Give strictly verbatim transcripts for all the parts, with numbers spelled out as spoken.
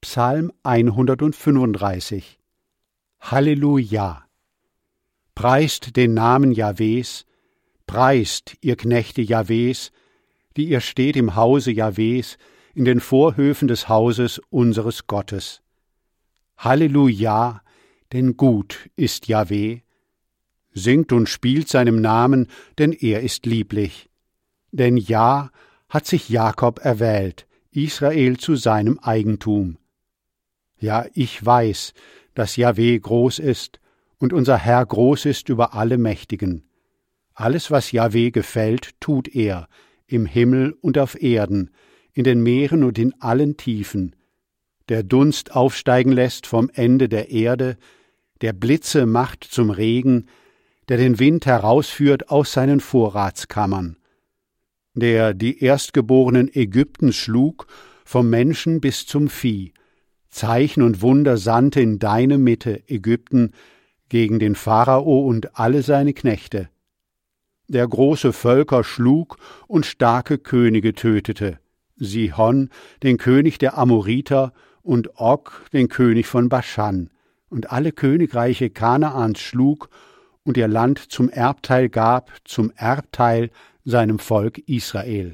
Psalm hundertfünfunddreißig. Halleluja! Preist den Namen Jahwes, preist, ihr Knechte Jahwes, die ihr steht im Hause Jahwes, in den Vorhöfen des Hauses unseres Gottes. Halleluja, denn gut ist Jahwe. Singt und spielt seinem Namen, denn er ist lieblich. Denn ja hat sich Jakob erwählt, Israel zu seinem Eigentum. Ja, ich weiß, dass Jahwe groß ist und unser Herr groß ist über alle Mächtigen. Alles, was Jahwe gefällt, tut er, im Himmel und auf Erden, in den Meeren und in allen Tiefen. Der Dunst aufsteigen lässt vom Ende der Erde, der Blitze macht zum Regen, der den Wind herausführt aus seinen Vorratskammern, der die Erstgeborenen Ägyptens schlug, vom Menschen bis zum Vieh, Zeichen und Wunder sandte in deine Mitte, Ägypten, gegen den Pharao und alle seine Knechte, der große Völker schlug und starke Könige tötete, Sihon, den König der Amoriter, und Og, den König von Baschan, und alle Königreiche Kanaans schlug und ihr Land zum Erbteil gab, zum Erbteil seinem Volk Israel.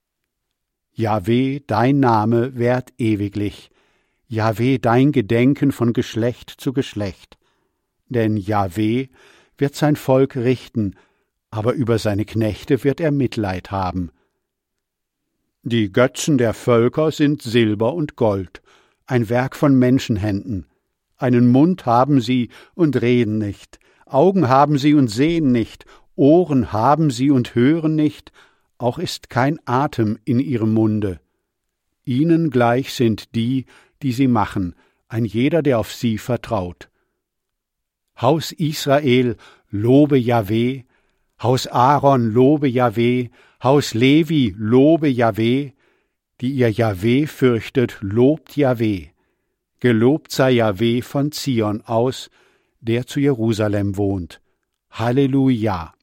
Jahwe, dein Name währt ewiglich, Jahwe, dein Gedenken von Geschlecht zu Geschlecht. Denn Jahwe wird sein Volk richten, aber über seine Knechte wird er Mitleid haben. Die Götzen der Völker sind Silber und Gold, ein Werk von Menschenhänden. Einen Mund haben sie und reden nicht, Augen haben sie und sehen nicht, Ohren haben sie und hören nicht, auch ist kein Atem in ihrem Munde. Ihnen gleich sind die, die sie machen, ein jeder, der auf sie vertraut. Haus Israel, lobe Jahwe, Haus Aaron, lobe Jahwe, Haus Levi, lobe Jahwe, die ihr Jahwe fürchtet, lobt Jahwe. Gelobt sei Jahwe von Zion aus, der zu Jerusalem wohnt. Halleluja!